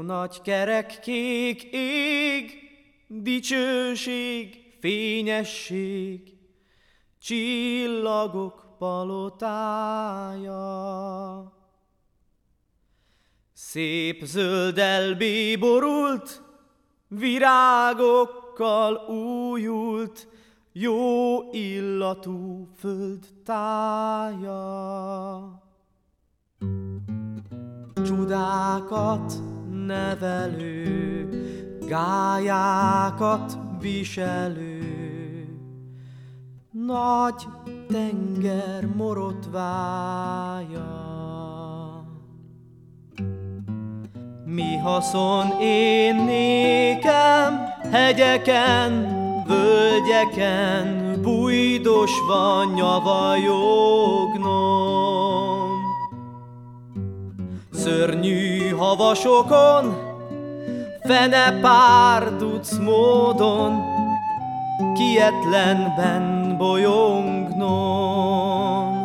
nagy kerek kék ég, dicsőség, fényesség, csillagok palotája. Szép zölddel bíborult, virágokkal újult, jó illatú föld tája. Csodákat nevelő, gályákat viselő, nagy tenger morotvája. Mi haszon én nékem, hegyeken, völgyeken, bújdosva nyavajognom. Szörnyű havasokon, fenepárduc módon, kietlenben bolyongnom.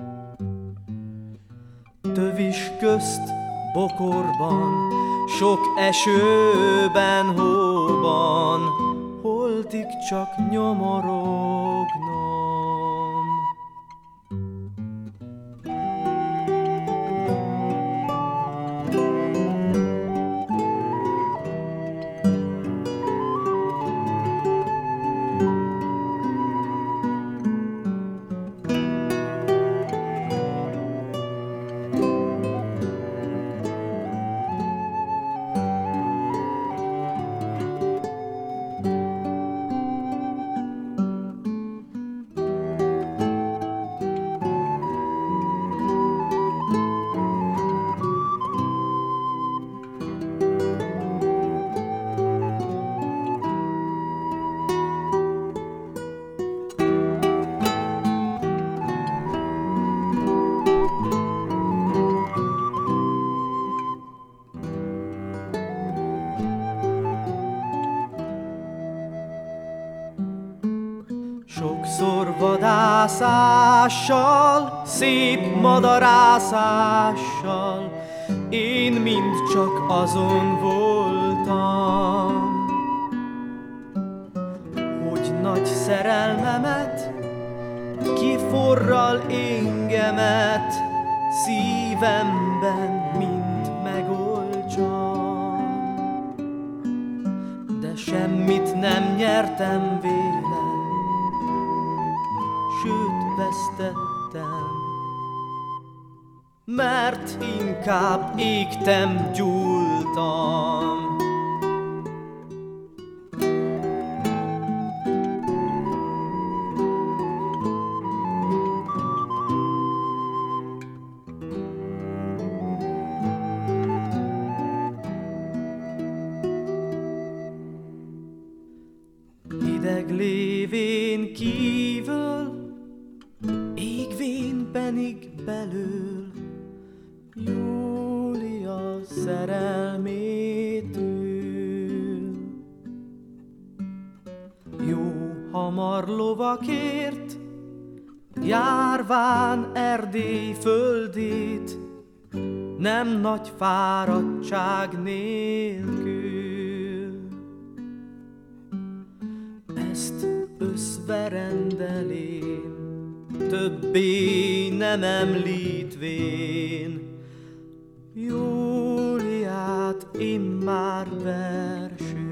Tövis közt, bokorban, sok esőben, hóban, holtig csak nyomorognom. Sokszor vadászással, szép madarászással, én mind csak azon voltam, hogy nagy szerelmemet, kiforral éngemet, szívemben mind megoldjam. De semmit nem nyertem vele, sőt vesztettem, mert inkább égtem, gyúltam. Hideg lévén kívül, égvén pedig belül, Júlia szerelmétől. Jó hamar lovakért, járván Erdély földét, nem nagy fáradtság nélkül. Ezt összverendelém, többé nem említvén, Júliát immár versül.